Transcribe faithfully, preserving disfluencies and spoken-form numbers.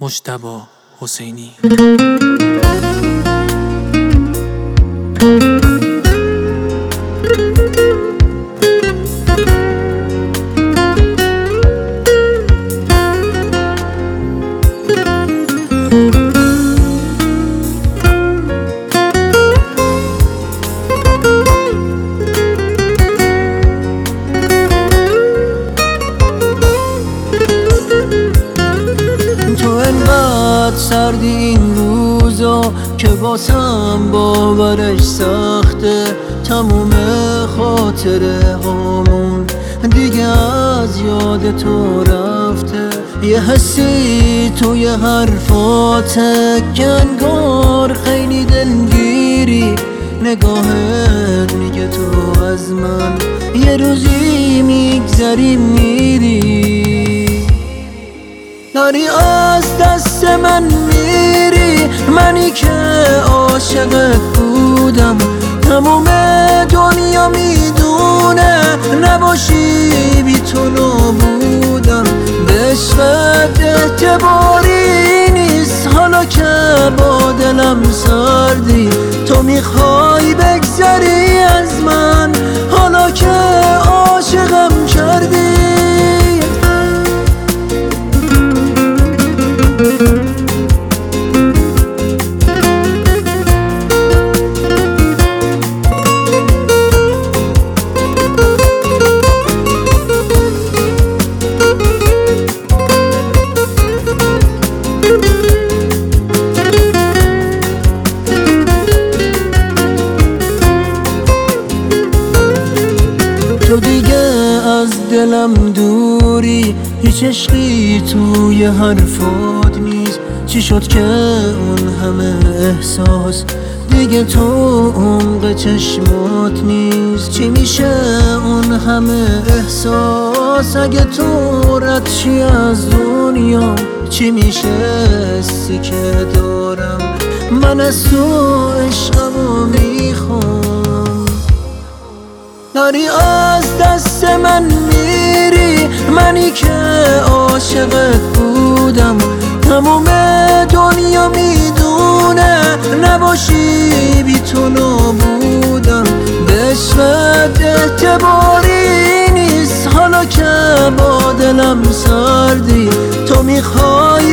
مجتبی حسینی. تو انقدر سردی این روزا که واسم باورش سخته، تموم خاطره هامون دیگه از یاد تو رفته. یه حسی توی حرفاته که انگار خیلی دلگیری، نگاهت میگه تو از من یه روزی میگذری میری. داری از دست من میری، منی که عاشقت بودم، تموم دنیا میدونه نباشی بی تو نبودم. به عشقت اعتباری نیست حالا که با دلم سردی، تو میخوای بگذری از من حالا که عاشقم کردی. تو دیگه از دلم دوری، هیچ عشقی توی حرفات نیست. چی شد که اون همه احساس دیگه تو عمق چشمات نیست؟ چی میشه اون همه احساس اگه تو رد شی از دنیا؟ چی میشه حسی که دارم من از تو عشقمو میخوام؟ داری از دست من میری، منی که عاشقت بودم، تموم دنیا میدونه نباشی بی تو نبودم. به عشقت اعتباری نیست حالا که با دلم سردی، تو میخوای